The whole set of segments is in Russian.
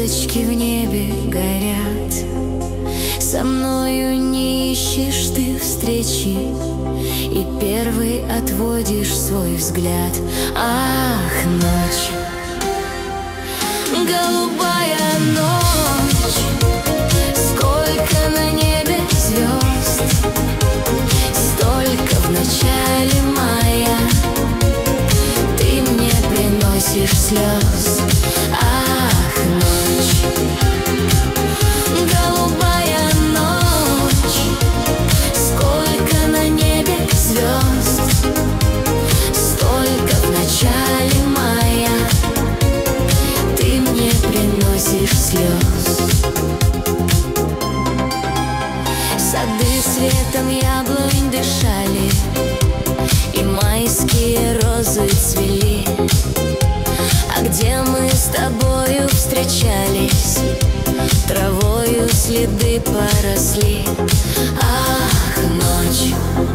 звездочки в небе горят. Со мною не ищешь ты встречи, и первый отводишь свой взгляд. Ах, ночь, голубая ночь, сколько на небе звезд, столько в начале мая. Ты мне приносишь слез. Ах, ночь, голубая ночь, сколько на небе звезд, столько в начале мая. Ты мне приносишь слез. Сады светом яблонь дышали, и майские розы цвели. А где мы с тобою встречались, травою следы поросли. Ах, ночь,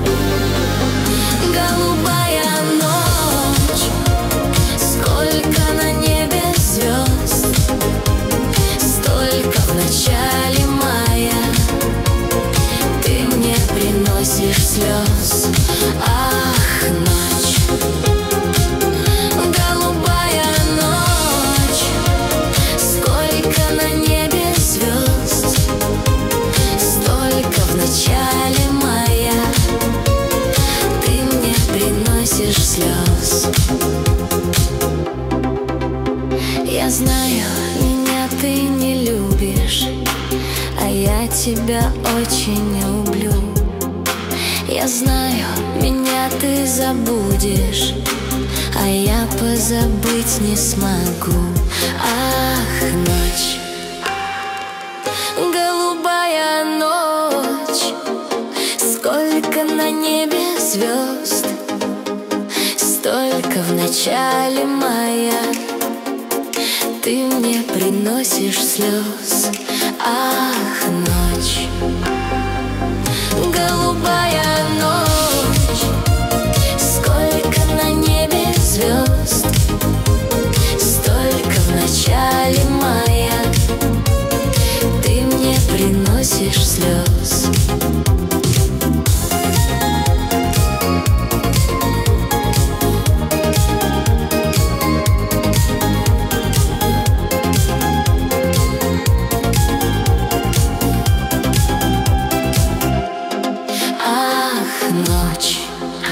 голубая ночь, сколько на небе звезд, столько в начале мая. Ты мне приносишь слез. Ах, ночь, голубая ночь, сколько на небе звезд, столько в начале мая. Ты мне приносишь слез. Я знаю, меня ты не любишь, а я тебя очень люблю. Я знаю, меня ты забудешь, а я позабыть не смогу. Ах, ночь, голубая ночь, сколько на небе звезд, столько в начале мая. Ты мне приносишь слез. Ах, ночь, голубая ночь, сколько на небе звезд, столько в начале мая. Ты мне приносишь слез. Ночь,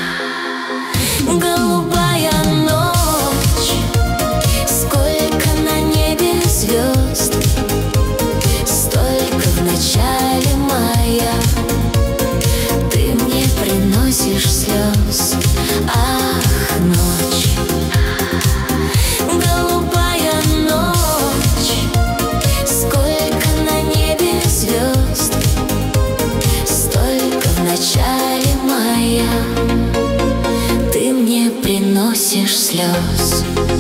голубая ночь, сколько на небе звезд, столько в начале мая. Ты мне приносишь слез. Ах, ночь, голубая ночь, сколько на небе звезд, столько в начале мая. Ты мне приносишь слез.